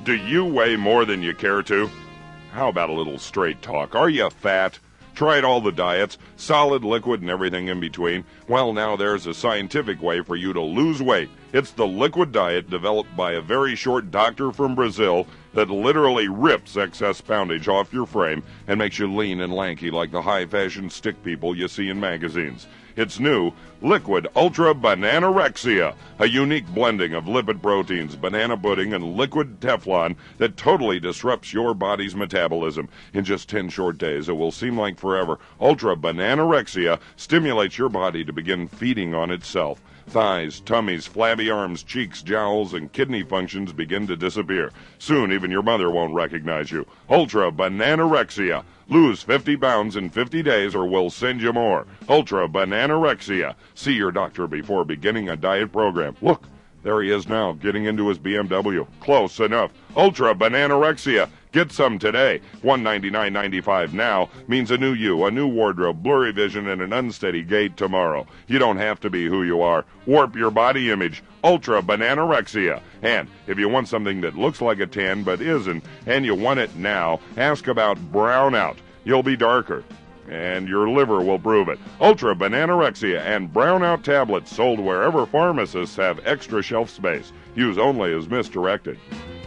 Do you weigh more than you care to? How about a little straight talk? Are you fat? Tried all the diets, solid, liquid, and everything in between? Well, now there's a scientific way for you to lose weight. It's the liquid diet developed by a very short doctor from Brazil that literally rips excess poundage off your frame and makes you lean and lanky like the high-fashion stick people you see in magazines. It's new, Liquid Ultra Bananorexia, a unique blending of lipid proteins, banana pudding, and liquid Teflon that totally disrupts your body's metabolism. In just 10 short days, it will seem like forever. Ultra Bananorexia stimulates your body to begin feeding on itself. Thighs, tummies, flabby arms, cheeks, jowls, and kidney functions begin to disappear. Soon, even your mother won't recognize you. Ultra Bananorexia. Lose 50 pounds in 50 days or we'll send you more. Ultra Bananorexia. See your doctor before beginning a diet program. Look, there he is now, getting into his BMW. Close enough. Ultra Bananorexia. Get some today. $199.95 now means a new you, a new wardrobe, blurry vision, and an unsteady gait tomorrow. You don't have to be who you are. Warp your body image. Ultra Bananorexia. And if you want something that looks like a tan but isn't, and you want it now, ask about brownout. You'll be darker, and your liver will prove it. Ultra Bananorexia and brownout tablets sold wherever pharmacists have extra shelf space. Use only as misdirected.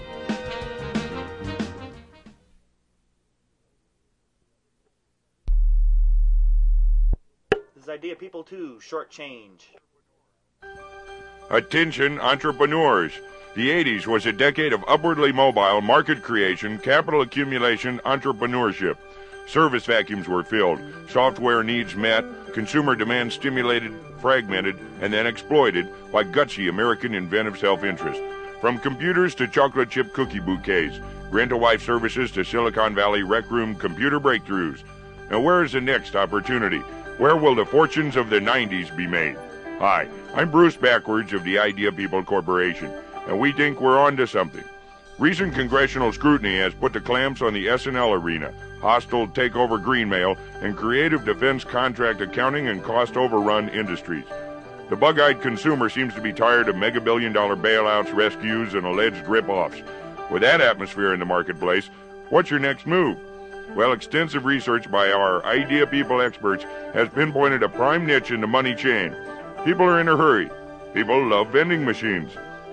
Idea people too, short change. Attention entrepreneurs. The 80s was a decade of upwardly mobile market creation, capital accumulation, entrepreneurship. Service vacuums were filled, software needs met, consumer demand stimulated, fragmented, and then exploited by gutsy American inventive self-interest. From computers to chocolate chip cookie bouquets, rent-a-wife services to Silicon Valley rec room computer breakthroughs. Now where is the next opportunity? Where will the fortunes of the 90s be made? Hi, I'm Bruce Backwards of the Idea People Corporation, and we think we're on to something. Recent congressional scrutiny has put the clamps on the S&L arena, hostile takeover greenmail, and creative defense contract accounting and cost overrun industries. The bug-eyed consumer seems to be tired of mega-billion-dollar bailouts, rescues, and alleged rip-offs. With that atmosphere in the marketplace, what's your next move? Well, extensive research by our Idea People experts has pinpointed a prime niche in the money chain. People are in a hurry. People love vending machines.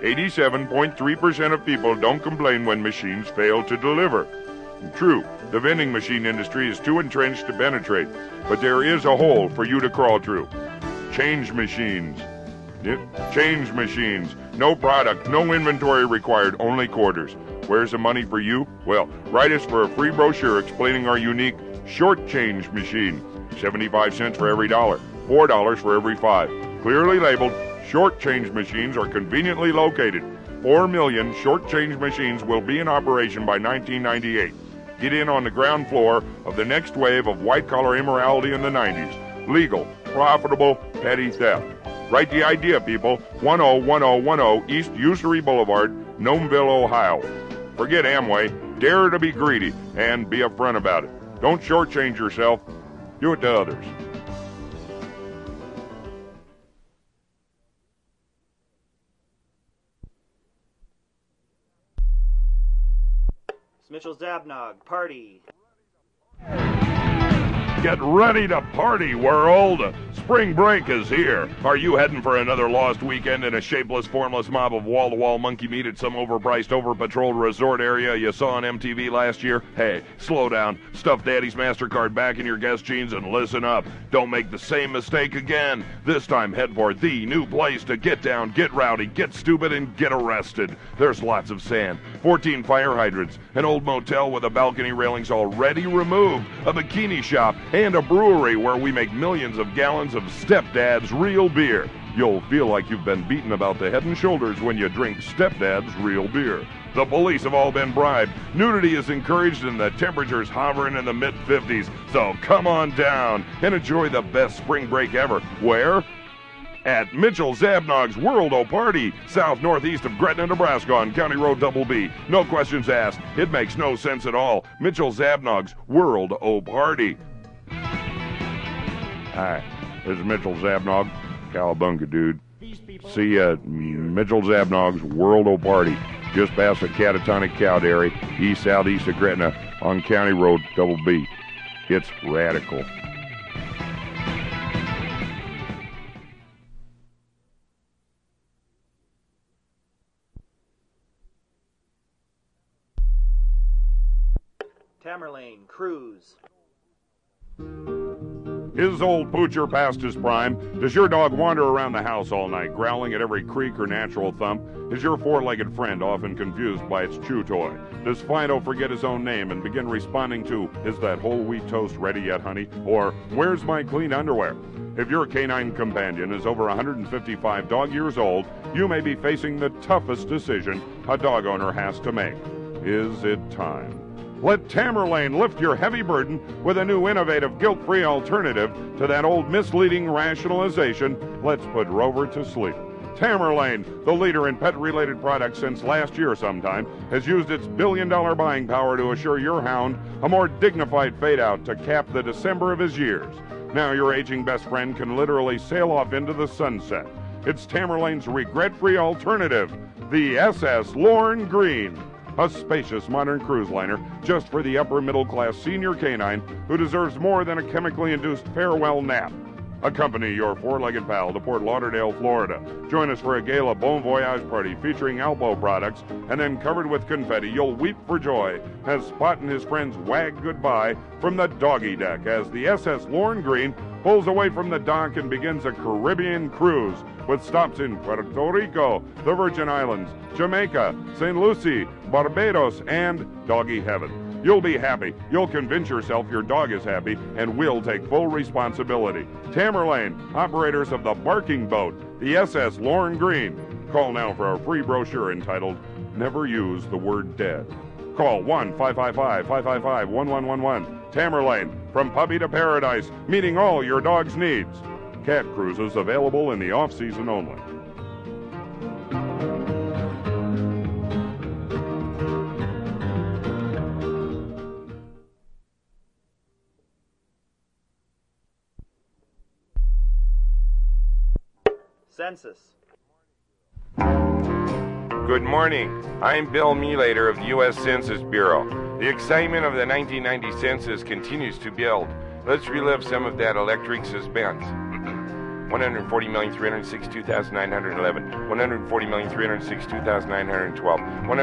87.3% of people don't complain when machines fail to deliver. True, the vending machine industry is too entrenched to penetrate, but there is a hole for you to crawl through. Change machines. Yep, change machines. No product, no inventory required, only quarters. Where's the money for you? Well, write us for a free brochure explaining our unique short change machine. 75 cents for every dollar, $4 for every 5. Clearly labeled, short change machines are conveniently located. 4 million short change machines will be in operation by 1998. Get in on the ground floor of the next wave of white-collar immorality in the 90s. Legal, profitable, petty theft. Write the Idea People, 101010 East Usury Boulevard, Gnomeville, Ohio. Forget Amway, dare to be greedy, and be upfront about it. Don't shortchange yourself. Do it to others. It's Mitchell Zabnog, party. Get ready to party, world! Spring break is here. Are you heading for another lost weekend in a shapeless, formless mob of wall-to-wall monkey meat at some overpriced, over-patrolled resort area you saw on MTV last year? Hey, slow down, stuff Daddy's MasterCard back in your Guess jeans and listen up. Don't make the same mistake again. This time head for the new place to get down, get rowdy, get stupid, and get arrested. There's lots of sand, 14 fire hydrants, an old motel with the balcony railings already removed, a bikini shop, and a brewery where we make millions of gallons of Stepdad's real beer. You'll feel like you've been beaten about the head and shoulders when you drink Stepdad's real beer. The police have all been bribed. Nudity is encouraged and the temperature's hovering in the mid-50s. So come on down and enjoy the best spring break ever. Where? At Mitchell Zabnog's World O' Party, south-northeast of Gretna, Nebraska on County Road Double B. No questions asked. It makes no sense at all. Mitchell Zabnog's World O' Party. Hi, this is Mitchell Zabnog, Cowabunga dude. See ya at Mitchell Zabnog's World O' Party. just past the Catatonic Cow Dairy, east-southeast of Gretna on County Road Double B. It's radical. Tamerlane, Cruise. Is old Poocher past his prime? Does your dog wander around the house all night, growling at every creak or natural thump? Is your four-legged friend often confused by its chew toy? Does Fido forget his own name and begin responding to, "Is that whole wheat toast ready yet, honey?" Or, "Where's my clean underwear?" If your canine companion is over 155 dog years old, you may be facing the toughest decision a dog owner has to make. Is it time? Let Tamerlane lift your heavy burden with a new innovative guilt-free alternative to that old misleading rationalization. Let's put Rover to sleep. Tamerlane, the leader in pet-related products since last year sometime, has used its billion-dollar buying power to assure your hound a more dignified fade-out to cap the December of his years. Now your aging best friend can literally sail off into the sunset. It's Tamerlane's regret-free alternative, the SS Lorne Green. A spacious modern cruise liner just for the upper-middle-class senior canine who deserves more than a chemically induced farewell nap. Accompany your four-legged pal to Fort Lauderdale, Florida. Join us for a gala Bon Voyage party featuring Alpo products, and then covered with confetti, you'll weep for joy as Spot and his friends wag goodbye from the doggy deck as the SS Lorne Green pulls away from the dock and begins a Caribbean cruise with stops in Puerto Rico, the Virgin Islands, Jamaica, St. Lucie, Barbados, and Doggy Heaven. You'll be happy, you'll convince yourself your dog is happy, and we'll take full responsibility. Tamerlane, operators of the Barking Boat, the SS Lorne Green. Call now for a free brochure entitled Never Use the Word Dead. Call 1-555-555-1111. Tamerlane, from puppy to paradise, meeting all your dog's needs. Cat cruises available in the off-season only. Census. Good morning. I'm Bill Melater of the U.S. Census Bureau. The excitement of the 1990 census continues to build. Let's relive some of that electric suspense. 140,362,911, 140,362,912,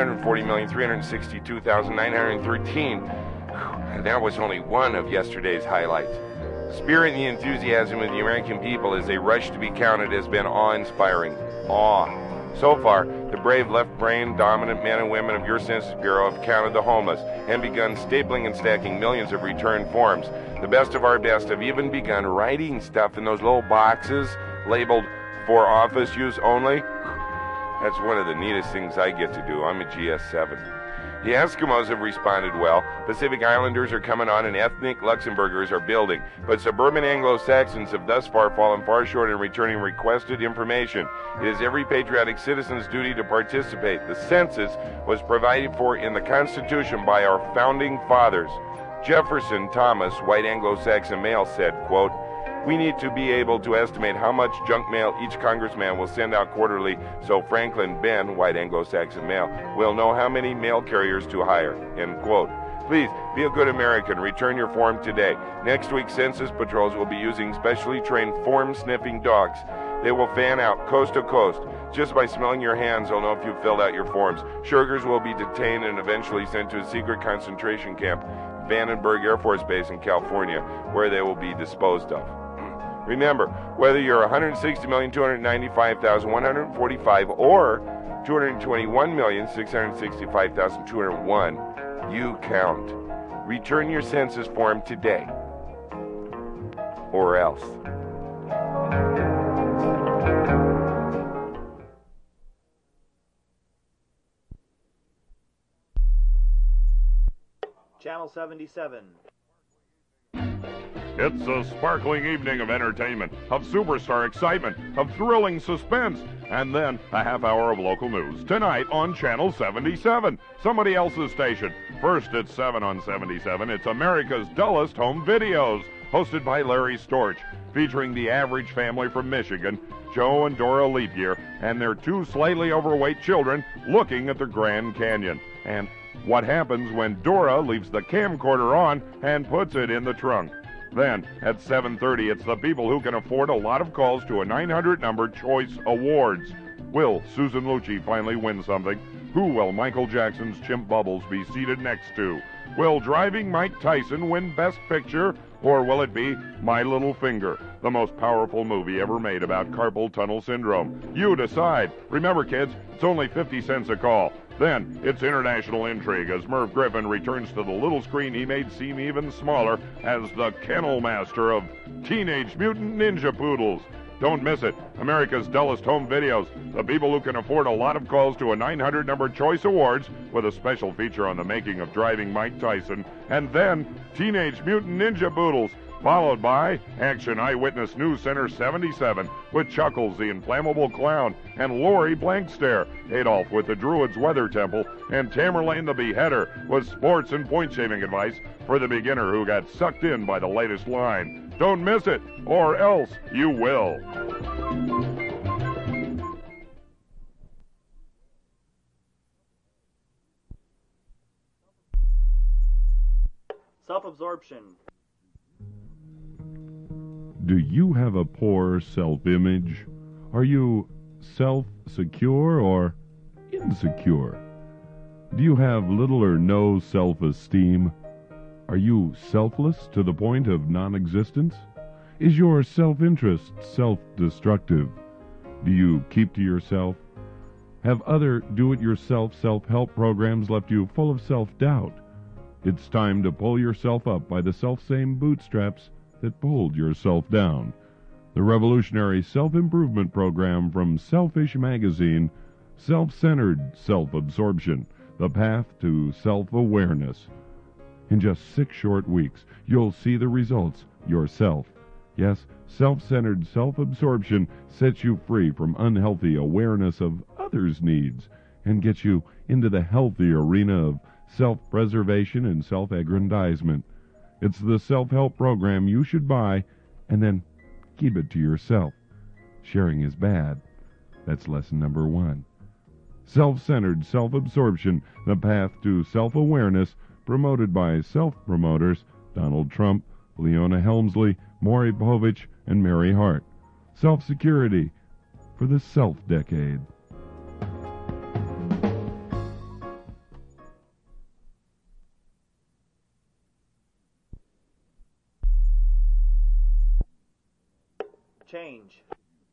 140,362,913. And that was only one of yesterday's highlights. Spirit and the enthusiasm of the American people as they rush to be counted has been awe-inspiring. So far, the brave left-brain dominant men and women of your Census Bureau have counted the homeless and begun stapling and stacking millions of return forms. The best of our best have even begun writing stuff in those little boxes labeled "for office use only." That's one of the neatest things I get to do. I'm a GS7. The Eskimos have responded well. Pacific Islanders are coming on and ethnic Luxembourgers are building. But suburban Anglo-Saxons have thus far fallen far short in returning requested information. It is every patriotic citizen's duty to participate. The census was provided for in the Constitution by our founding fathers. Jefferson Thomas, white Anglo-Saxon male, said, quote, "We need to be able to estimate how much junk mail each congressman will send out quarterly, so Franklin Ben, white Anglo-Saxon male, will know how many mail carriers to hire." End quote. Please, be a good American. Return your form today. Next week, Census patrols will be using specially trained form-sniffing dogs. They will fan out coast to coast. Just by smelling your hands, they'll know if you've filled out your forms. Sugars will be detained and eventually sent to a secret concentration camp, Vandenberg Air Force Base in California, where they will be disposed of. Remember, whether you're 160,295,145 or 221,665,201, you count. Return your census form today, or else. Channel 77. It's a sparkling evening of entertainment, of superstar excitement, of thrilling suspense, and then a half hour of local news. Tonight on Channel 77, somebody else's station. First at 7 on 77, it's America's Dullest Home Videos. hosted by Larry Storch, featuring the average family from Michigan, Joe and Dora Leap Year, and their two slightly overweight children looking at the Grand Canyon. And what happens when Dora leaves the camcorder on and puts it in the trunk. Then, at 7:30, it's the people who can afford a lot of calls to a 900 number Choice Awards. Will Susan Lucci finally win something? Who will Michael Jackson's Chimp Bubbles be seated next to? Will Driving Mike Tyson win Best Picture, or will it be My Little Finger, the most powerful movie ever made about carpal tunnel syndrome? You decide. Remember, kids, it's only 50 cents a call. Then, it's International Intrigue as Merv Griffin returns to the little screen he made seem even smaller as the kennel master of Teenage Mutant Ninja Poodles. Don't miss it. America's dullest home videos. The people who can afford a lot of calls to a 900 number Choice Awards with a special feature on the making of Driving Mike Tyson. And then Teenage Mutant Ninja Poodles, followed by Action Eyewitness News Center 77 with Chuckles the Inflammable Clown and Lori Blankstare, Adolf with the Druid's Weather Temple, and Tamerlane the Beheader with sports and point-shaving advice for the beginner who got sucked in by the latest line. Don't miss it, or else you will. Self-absorption. Do you have a poor self-image? Are you self-secure or insecure? Do you have little or no self-esteem? Are you selfless to the point of non-existence? Is your self-interest self-destructive? Do you keep to yourself? Have other do-it-yourself self-help programs left you full of self-doubt? It's time to pull yourself up by the self-same bootstraps that pulled yourself down. The revolutionary self-improvement program from Selfish Magazine, Self-Centered Self-Absorption, the path to self-awareness. In just 6 short weeks, you'll see the results yourself. Yes, self-centered self-absorption sets you free from unhealthy awareness of others' needs and gets you into the healthy arena of self-preservation and self-aggrandizement. It's the self-help program you should buy and then keep it to yourself. Sharing is bad. That's lesson number 1. Self-centered self-absorption, the path to self-awareness, promoted by self-promoters Donald Trump, Leona Helmsley, Maury Povich, and Mary Hart. Self-security for the self-decade. Change.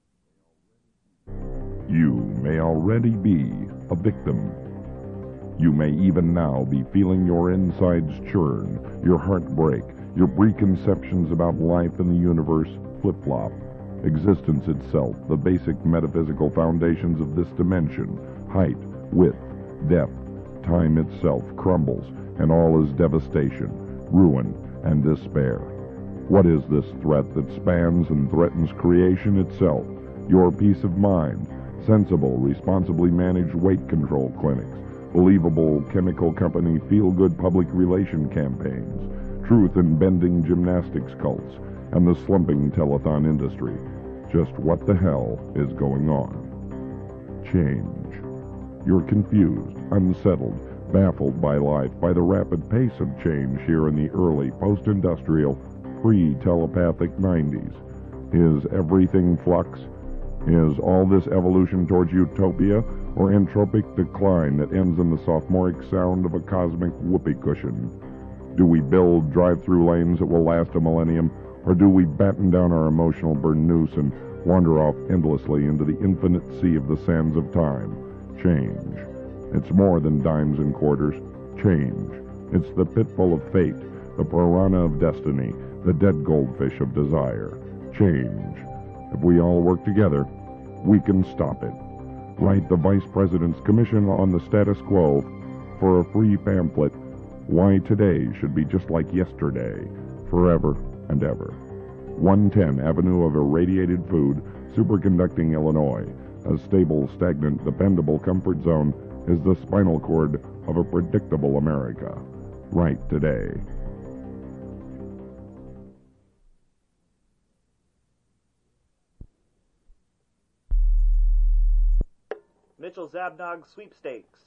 You may already be a victim. You may even now be feeling your insides churn, your heart break, your preconceptions about life and the universe flip-flop. Existence itself, the basic metaphysical foundations of this dimension, height, width, depth, time itself crumbles, and all is devastation, ruin, and despair. What is this threat that spans and threatens creation itself? Your peace of mind, sensible, responsibly managed weight control clinics, believable chemical company feel-good public relation campaigns, truth in bending gymnastics cults, and the slumping telethon industry. Just what the hell is going on? Change. You're confused, unsettled, baffled by life, by the rapid pace of change here in the early post-industrial, pre-telepathic 90s. Is everything flux? Is all this evolution towards utopia or entropic decline that ends in the sophomoric sound of a cosmic whoopee cushion? Do we build drive-through lanes that will last a millennium, or do we batten down our emotional burnoose and wander off endlessly into the infinite sea of the sands of time? Change. It's more than dimes and quarters. Change. It's the pitfall of fate, the piranha of destiny, the dead goldfish of desire. Change. If we all work together, we can stop it. Write the Vice President's Commission on the Status Quo for a free pamphlet, Why Today Should Be Just Like Yesterday, Forever and Ever. 110 Avenue of Irradiated Food, Superconducting, Illinois. A stable, stagnant, dependable comfort zone is the spinal cord of a predictable America. Write today. Mitchell Zabnog Sweepstakes.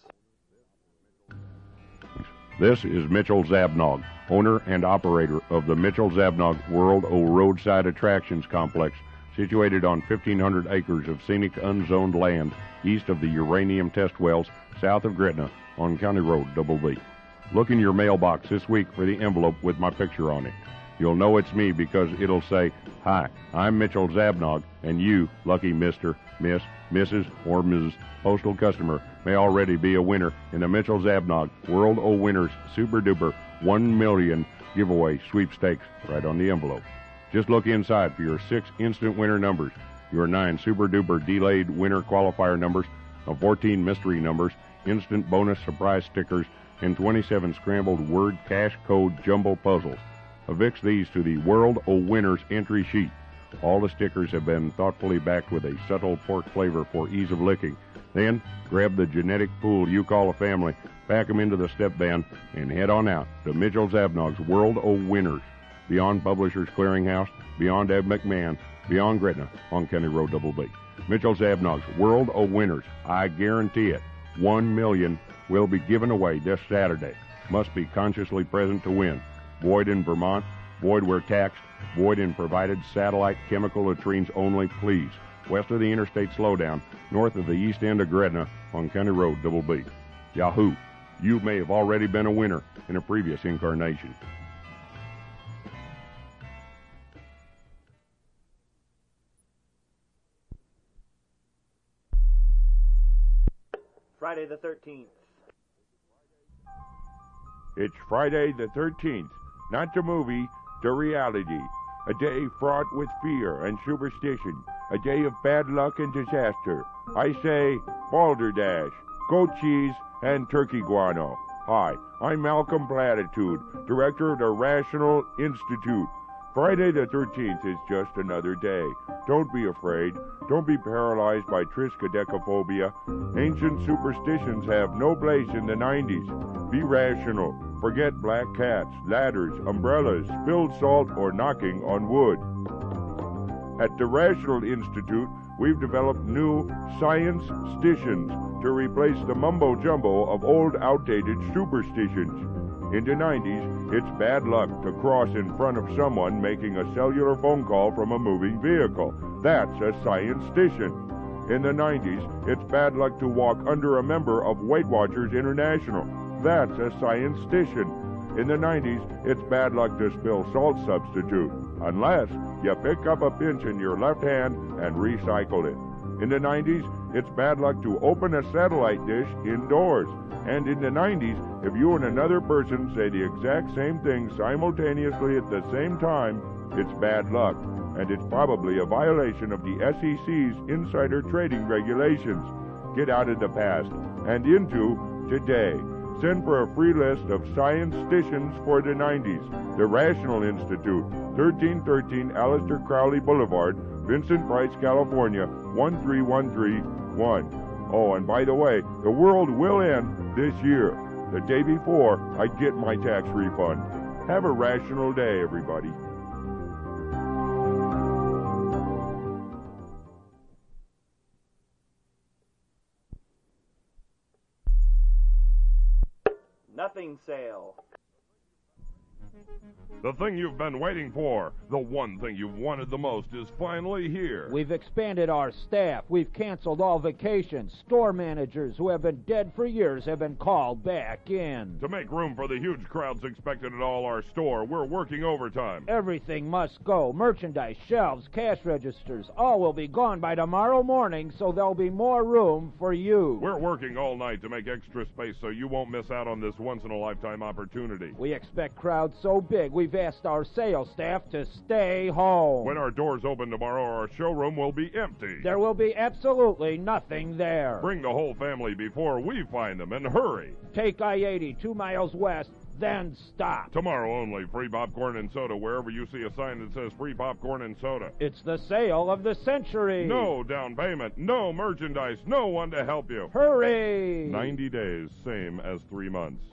This is Mitchell Zabnog, owner and operator of the Mitchell Zabnog World O Roadside Attractions Complex, situated on 1,500 acres of scenic unzoned land east of the uranium test wells south of Gretna on County Road Double B. Look in your mailbox this week for the envelope with my picture on it. You'll know it's me because it'll say, "Hi, I'm Mitchell Zabnog, and you, lucky Mr., Miss, Mrs., or Ms. Postal customer, may already be a winner in the Mitchell Zabnog World O Winners Super Duper 1 million giveaway sweepstakes right on the envelope. Just look inside for your 6 instant winner numbers, your 9 Super Duper delayed winner qualifier numbers, 14 mystery numbers, instant bonus surprise stickers, and 27 scrambled word cash code jumble puzzles. Affix these to the World O Winners entry sheet. All the stickers have been thoughtfully backed with a subtle pork flavor for ease of licking. Then, grab the genetic pool you call a family, pack them into the step van, and head on out to Mitchell Zabnog's World O Winners, beyond Publishers Clearinghouse, beyond Ed McMahon, beyond Gretna on County Road Double B. Mitchell Zabnog's World O Winners, I guarantee it, 1 million will be given away this Saturday. Must be consciously present to win. Void in Vermont, void where taxed, void in provided satellite chemical latrines only, please. West of the interstate slowdown, north of the east end of Gretna on County Road Double B. Yahoo! You may have already been a winner in a previous incarnation. Friday the 13th. It's Friday the 13th, not the movie, the reality. A day fraught with fear and superstition. A day of bad luck and disaster. I say balderdash, goat cheese, and turkey guano. Hi, I'm Malcolm Platitude, director of the Rational Institute. Friday the 13th is just another day. Don't be afraid. Don't be paralyzed by triskaidekaphobia. Ancient superstitions have no place in the 90s. Be rational. Forget black cats, ladders, umbrellas, spilled salt, or knocking on wood. At the Rational Institute, we've developed new science-stitions to replace the mumbo-jumbo of old, outdated superstitions. In the 90s, it's bad luck to cross in front of someone making a cellular phone call from a moving vehicle. That's a science-stition. In the 90s, it's bad luck to walk under a member of Weight Watchers International. That's a science-stition. In the 90s, it's bad luck to spill salt substitute, unless you pick up a pinch in your left hand and recycle it. In the 90s, it's bad luck to open a satellite dish indoors. And in the 90s, if you and another person say the exact same thing simultaneously at the same time, it's bad luck. And it's probably a violation of the SEC's insider trading regulations. Get out of the past and into today. Send for a free list of science-stitions for the 90s. The Rational Institute, 1313 Aleister Crowley Boulevard, Vincent Price, California, 13131. Oh, and by the way, the world will end this year, the day before I get my tax refund. Have a rational day, everybody. Nothing sale. The thing you've been waiting for, the one thing you've wanted the most, is finally here. We've expanded our staff. We've canceled all vacations. Store managers who have been dead for years have been called back in. To make room for the huge crowds expected at all our store, we're working overtime. Everything must go. Merchandise, shelves, cash registers, all will be gone by tomorrow morning, so there'll be more room for you. We're working all night to make extra space so you won't miss out on this once-in-a-lifetime opportunity. We expect crowds so big, we've asked our sales staff to stay home. When our doors open tomorrow, our showroom will be empty. There will be absolutely nothing there. Bring the whole family before we find them, and hurry. Take I-80 2 miles west, then stop. Tomorrow only, free popcorn and soda wherever you see a sign that says free popcorn and soda. It's the sale of the century. No down payment, no merchandise, no one to help you. Hurry! 90 days, same as 3 months.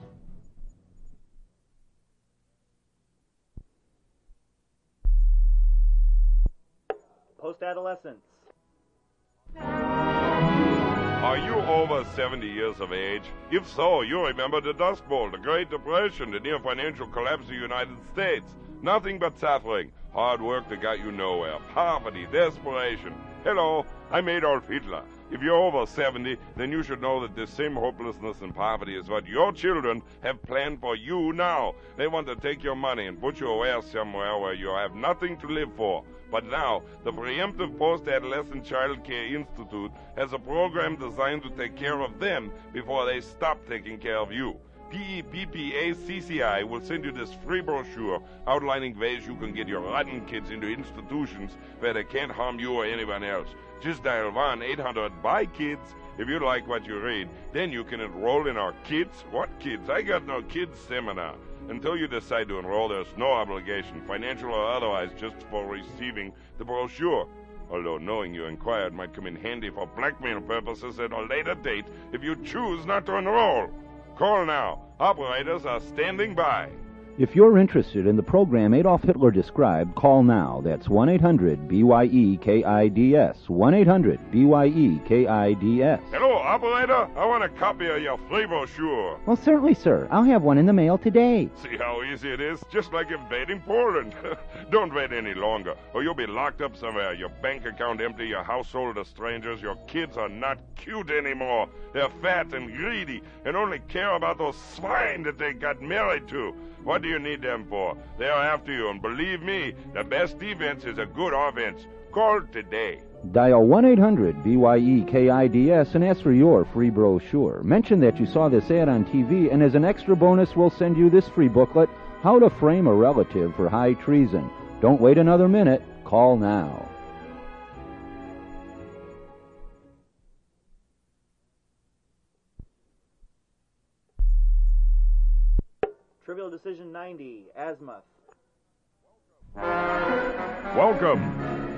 Post-adolescence. Are you over 70 years of age? If so, you remember the Dust Bowl, the Great Depression, the near financial collapse of the United States. Nothing but suffering. Hard work that got you nowhere. Poverty, desperation. Hello, I'm Adolf Hitler. If you're over 70, then you should know that this same hopelessness and poverty is what your children have planned for you now. They want to take your money and put you away somewhere where you have nothing to live for. But now, the Preemptive Post-Adolescent Child Care Institute has a program designed to take care of them before they stop taking care of you. PEPPACCI will send you this free brochure outlining ways you can get your rotten kids into institutions where they can't harm you or anyone else. Just dial 1-800-BUY-KIDS if you like what you read. Then you can enroll in our Kids? What kids? I got no kids seminar. Until you decide to enroll, there's no obligation, financial or otherwise, just for receiving the brochure. Although knowing you inquired might come in handy for blackmail purposes at a later date if you choose not to enroll. Call now. Operators are standing by. If you're interested in the program Adolf Hitler described, call now. That's 1-800-BYE-KIDS. 1-800-BYE-KIDS. Hello, operator. I want a copy of your free brochure. Well, certainly, sir. I'll have one in the mail today. See how easy it is? Just like invading Poland. Don't wait any longer, or you'll be locked up somewhere. Your bank account empty, your household to strangers. Your kids are not cute anymore. They're fat and greedy and only care about those swine that they got married to. What do you need them for? They're after you, and believe me, the best defense is a good offense. Call today. Dial 1-800-BYE-KIDS and ask for your free brochure. Mention that you saw this ad on TV, and as an extra bonus, we'll send you this free booklet, How to Frame a Relative for High Treason. Don't wait another minute. Call now. Trivial Decision 90, Azimuth. Welcome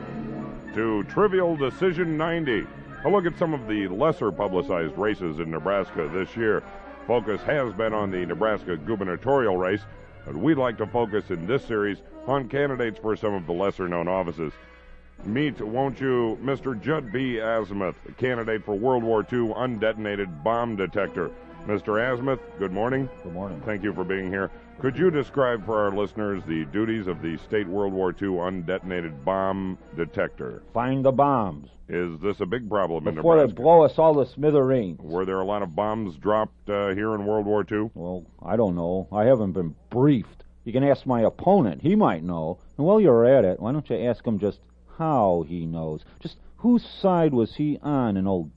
to Trivial Decision 90. A look at some of the lesser publicized races in Nebraska this year. Focus has been on the Nebraska gubernatorial race, but we'd like to focus in this series on candidates for some of the lesser-known offices. Meet, won't you, Mr. Judd B. Azimuth, a candidate for World War II undetonated bomb detector. Mr. Azimuth, good morning. Good morning. Thank you for being here. Could you describe for our listeners the duties of the state World War II undetonated bomb detector? Find the bombs. Is this a big problem in Before Nebraska? they blow us all to smithereens. Were there a lot of bombs dropped here in World War II? Well, I don't know. I haven't been briefed. You can ask my opponent. He might know. And while you're at it, why don't you ask him just how he knows? Just whose side was he on in old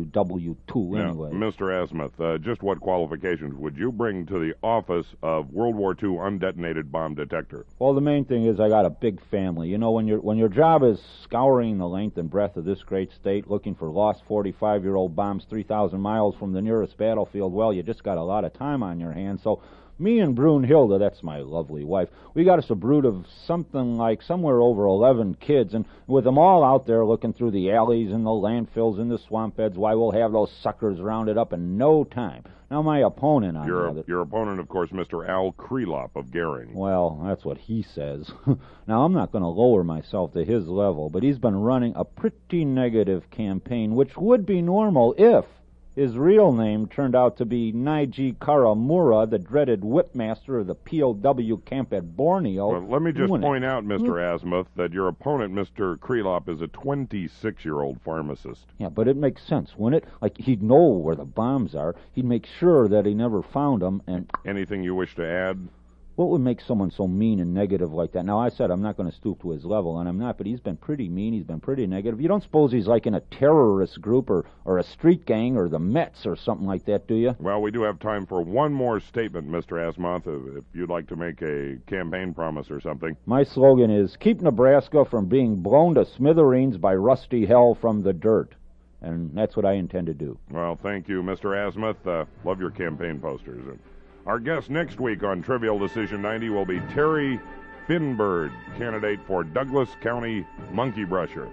WW2 anyway? Now, Mr. Azimuth, just what qualifications would you bring to the office of World War II undetonated bomb detector? Well, the main thing is I got a big family. You know, when your job is scouring the length and breadth of this great state, looking for lost 45-year-old bombs 3,000 miles from the nearest battlefield, well, you just got a lot of time on your hands. So me and Brunhilde, that's my lovely wife, we got us a brood of something like somewhere over 11 kids, and with them all out there looking through the alleys and the landfills and the swamp beds, why, we'll have those suckers rounded up in no time. Now, my opponent on Your opponent, of course, Mr. Al Krelop of Gering. Well, that's what he says. Now, I'm not going to lower myself to his level, but he's been running a pretty negative campaign, which would be normal if his real name turned out to be Naiji Karamura, the dreaded whipmaster of the POW camp at Borneo. Well, let me just point out, Mr. Azimuth, that your opponent, Mr. Krelop, is a 26-year-old pharmacist. Yeah, but it makes sense, wouldn't it? Like, he'd know where the bombs are. He'd make sure that he never found them, and Anything you wish to add? what would make someone so mean and negative like that? Now, I said I'm not going to stoop to his level, and I'm not, but he's been pretty mean. He's been pretty negative. You don't suppose he's like in a terrorist group or a street gang or the Mets or something like that, do you? Well, we do have time for one more statement, Mr. Azimuth, if you'd like to make a campaign promise or something. My slogan is, keep Nebraska from being blown to smithereens by rusty hell from the dirt. And that's what I intend to do. Well, thank you, Mr. Azimuth. Love your campaign posters. Our guest next week on Trivial Decision 90 will be Terry Finbird, candidate for Douglas County Monkey Brusher.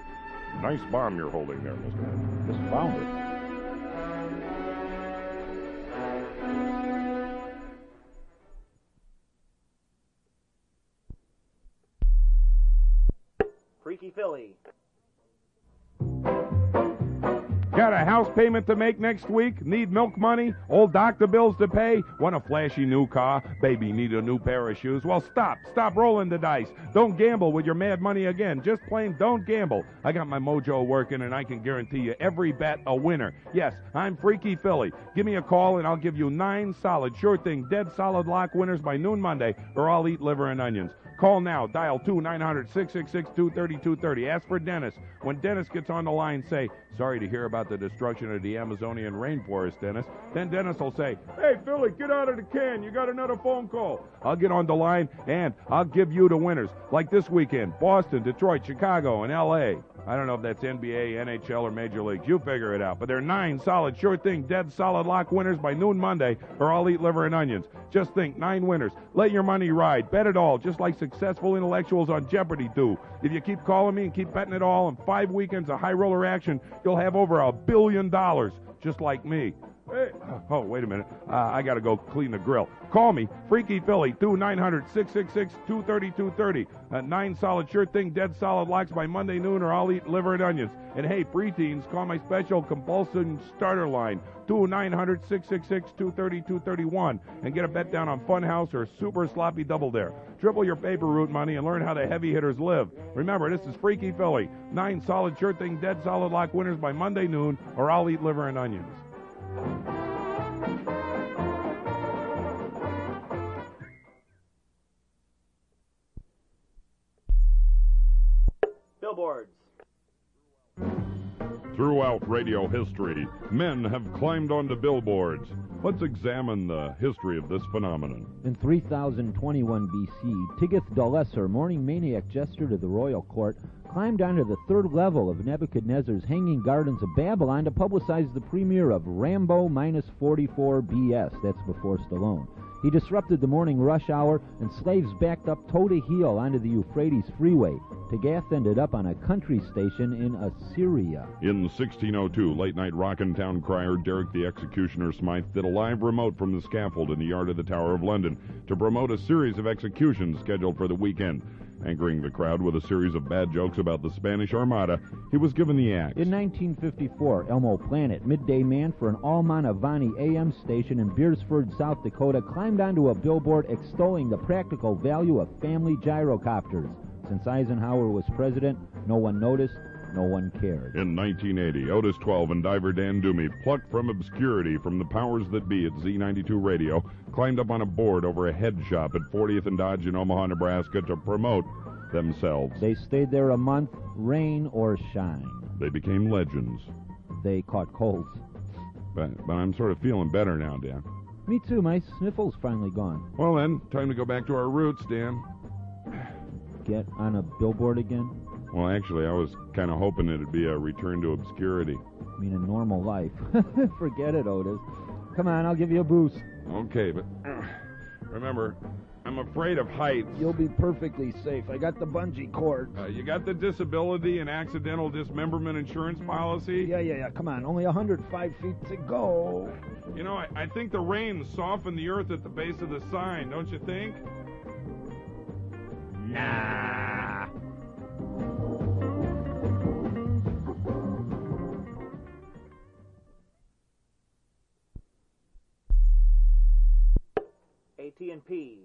Nice bomb you're holding there, Mr. Azimuth. Just found Freaky Philly. got a house payment to make next week? Need milk money? Old doctor bills to pay? Want a flashy new car? Baby need a new pair of shoes? Well, stop rolling the dice. Don't gamble with your mad money again. Just plain don't gamble. I got my mojo working, and I can guarantee you every bet a winner. Yes, I'm Freaky Philly. Give me a call, and I'll give you 9 solid, sure thing, dead solid lock winners by noon Monday, or I'll eat liver and onions. Call now. Dial 2-900-666-230-230. Ask for Dennis. When Dennis gets on the line, say, sorry to hear about the destruction of the Amazonian rainforest, Dennis. Then Dennis will say, hey, Philly, get out of the can. You got another phone call. I'll get on the line, and I'll give you the winners. Like this weekend, Boston, Detroit, Chicago, and L.A. I don't know if that's NBA, NHL, or Major Leagues. You figure it out. But they're 9 solid, sure thing, dead solid lock winners by noon Monday, or I'll eat liver and onions. Just think, 9 winners. Let your money ride. Bet it all, just like successful intellectuals on Jeopardy do. If you keep calling me and keep betting it all, in 5 weekends of high roller action, you'll have over $1 billion, just like me. Hey, oh, wait a minute. I got to go clean the grill. Call me, Freaky Philly, 2-900-666-230-230. 9 solid, sure thing, dead solid locks by Monday noon, or I'll eat liver and onions. And hey, preteens, call my special compulsion starter line, 2-900-666-230-231, and get a bet down on Funhouse or Super Sloppy Double Dare. Triple your paper route money and learn how the heavy hitters live. Remember, this is Freaky Philly. 9 solid, sure thing, dead solid lock winners by Monday noon, or I'll eat liver and onions. Billboards. Throughout radio history, men have climbed onto billboards. Let's examine the history of this phenomenon. In 3021 BC, Tiglath-Pileser, morning maniac jester to the royal court, climbed onto the 3rd level of Nebuchadnezzar's Hanging Gardens of Babylon to publicize the premiere of Rambo -44 BS. That's before Stallone. He disrupted the morning rush hour, and slaves backed up toe to heel onto the Euphrates freeway. Tagath ended up on a country station in Assyria. In 1602, late-night rockin' town crier Derek the Executioner Smythe did a live remote from the scaffold in the yard of the Tower of London to promote a series of executions scheduled for the weekend. Anchoring the crowd with a series of bad jokes about the Spanish Armada, he was given the axe. In 1954, Elmo Planet, midday man for an Almanavani AM station in Beersford, South Dakota, climbed onto a billboard extolling the practical value of family gyrocopters. Since Eisenhower was president, no one noticed, no one cared. In 1980, Otis 12 and diver Dan Doomey, plucked from obscurity from the powers that be at Z92 Radio, climbed up on a board over a head shop at 40th and Dodge in Omaha, Nebraska to promote themselves. They stayed there a month, rain or shine. They became legends. They caught colds. But I'm sort of feeling better now, Dan. Me too. My sniffle's finally gone. Well then, time to go back to our roots, Dan. Get on a billboard again? Well, actually, I was kind of hoping it'd be a return to obscurity. I mean, a normal life. Forget it, Otis. Come on, I'll give you a boost. Okay, but remember, I'm afraid of heights. You'll be perfectly safe. I got the bungee cord. You got the disability and accidental dismemberment insurance policy? Yeah. Come on, only 105 feet to go. You know, I think the rain softened the earth at the base of the sign, don't you think? Nah. AT&P.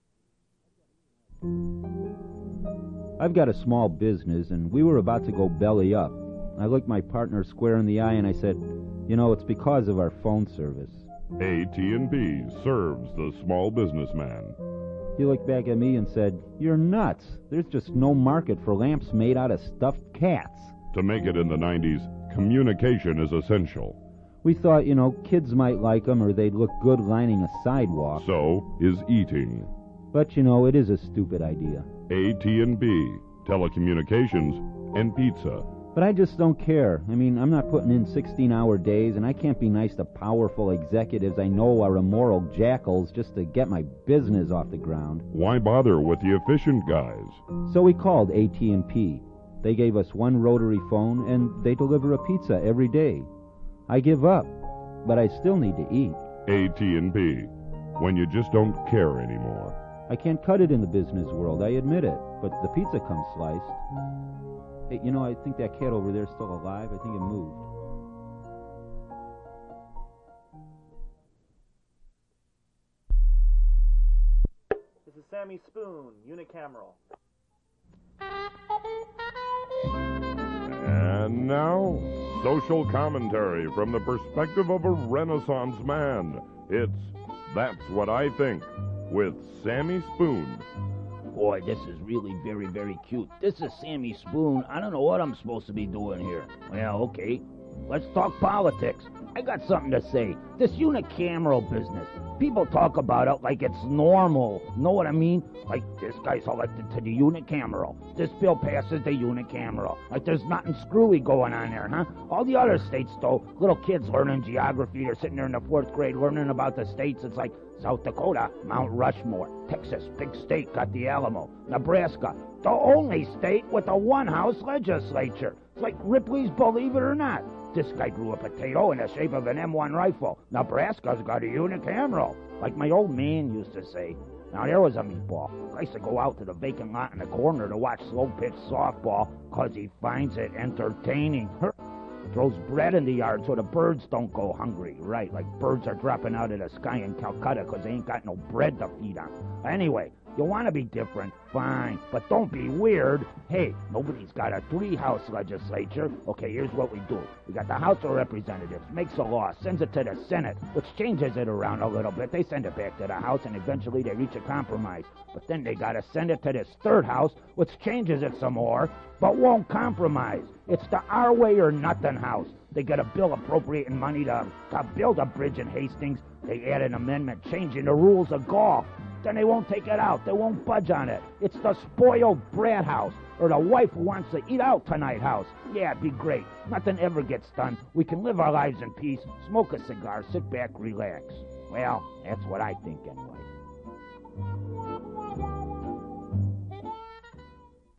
I've got a small business, and we were about to go belly up. I looked my partner square in the eye, and I said, you know, it's because of our phone service. AT&T serves the small businessman. He looked back at me and said, you're nuts. There's just no market for lamps made out of stuffed cats. To make it in the 90s, communication is essential. We thought, you know, kids might like them or they'd look good lining a sidewalk. So is eating. But, you know, it is a stupid idea. AT&B, telecommunications, and pizza. But I just don't care. I mean, I'm not putting in 16-hour days, and I can't be nice to powerful executives I know are immoral jackals just to get my business off the ground. Why bother with the efficient guys? So we called AT&P. They gave us one rotary phone, and they deliver a pizza every day. I give up, but I still need to eat. AT&P, when you just don't care anymore. I can't cut it in the business world, I admit it, but the pizza comes sliced. Hey, you know, I think that cat over there is still alive. I think it moved. is Sammy Spoon, unicameral. And now, social commentary from the perspective of a Renaissance man. It's That's What I Think with Sammy Spoon. Boy, this is really very, very cute. This is Sammy Spoon. I don't know what I'm supposed to be doing here. Well, okay. Let's talk politics. I got something to say. This unicameral business. People talk about it like it's normal. Know what I mean? Like, this guy's elected to the unicameral. This bill passes the unicameral. Like, there's nothing screwy going on there, huh? All the other states, though, little kids learning geography. They're sitting there in the 4th grade learning about the states. It's like South Dakota, Mount Rushmore. Texas, big state, got the Alamo. Nebraska, the only state with a one-house legislature. It's like Ripley's Believe It or Not. This guy grew a potato in the shape of an M1 rifle. Nebraska's got a unicameral, like my old man used to say. Now, there was a meatball. I used to go out to the vacant lot in the corner to watch slow-pitch softball because he finds it entertaining. Throws bread in the yard so the birds don't go hungry. Right, like birds are dropping out of the sky in Calcutta because they ain't got no bread to feed on. Anyway, you want to be different, fine, but don't be weird. Hey, nobody's got a 3-house legislature. Okay, here's what we do. We got the House of Representatives, makes a law, sends it to the Senate, which changes it around a little bit. They send it back to the House, and eventually they reach a compromise. But then they got to send it to this 3rd House, which changes it some more, but won't compromise. It's the our way or nothing house. They got a bill appropriating money to build a bridge in Hastings. They add an amendment changing the rules of golf. Then they won't take it out. They won't budge on it. It's the spoiled brat house, or the wife who wants to eat out tonight house. Yeah, it'd be great. Nothing ever gets done. We can live our lives in peace, smoke a cigar, sit back, relax. Well, that's what I think anyway.